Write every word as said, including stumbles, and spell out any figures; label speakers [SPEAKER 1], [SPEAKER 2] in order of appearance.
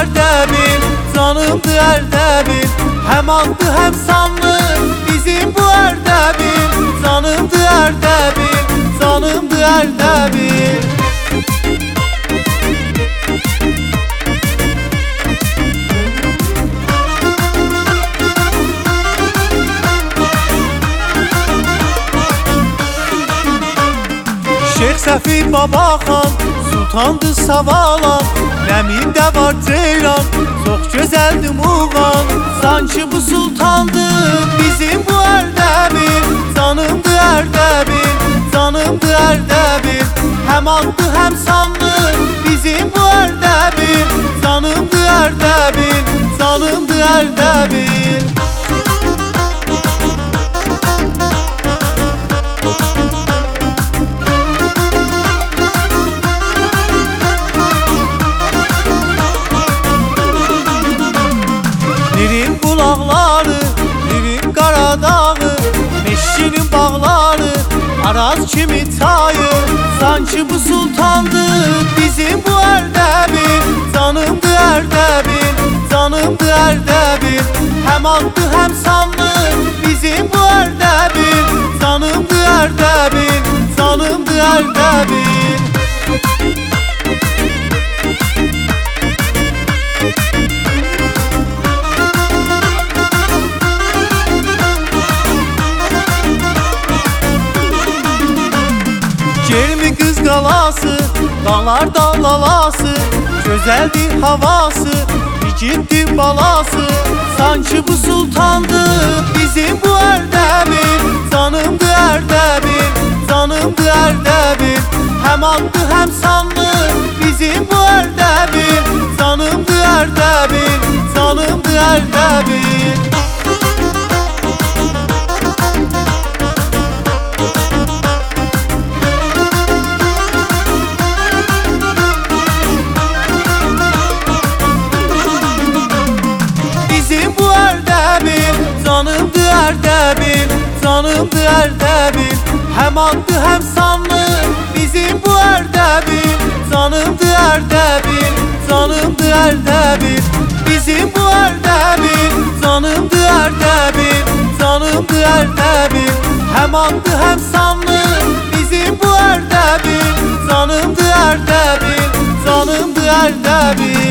[SPEAKER 1] Erdebil, canımdı Erdebil. Hem adlı hem sanlı bizim bu Erdebil. Canımdı Erdebil, canımdı Erdebil. Şeyh Səfi Babaxan sultandı Savalan. Nəmində var ceylan, çox gözəldi Muğan. Sanki bu sultandı bizim bu Erdebil. Canımdı Erdebil, canımdı Erdebil. Hem adlı hem sanlı bizim bu Erdebil. Canımdı Erdebil, canımdı Erdebil. Nirin bulaqları, Nirin Qaradağı, Meşkinin bağları, Araz kimi çayı. Sanki bu sultandı bizim bu Erdebil. Canımdı Erdebil, canımdı Erdebil. Hem adlı hem sanlı bizim bu Erdebil. Canımdı Erdebil, canımdı Erdebil. Gelmi Qız qalası, dağlar dağlalası. Gözəldi havası, igiddi balası. Sanki bu sultandı bizim bu Erdebil. Canımdı Erdebil, canımdı Erdebil. Hem adlı hem sanlı bizim bu Erdebil. Canımdı Erdebil, canımdı Erdebil. Canımdı Erdebil, canımdı Erdebil. Hem adlı hem sanlı bizim bu Erdebil. Canımdı Erdebil, canımdı Erdebil. Bizim bu Erdebil, canımdı Erdebil, canımdı Erdebil. Hem adlı hem sanlı bizim bu Erdebil. Canımdı Erdebil, canımdı Erdebil.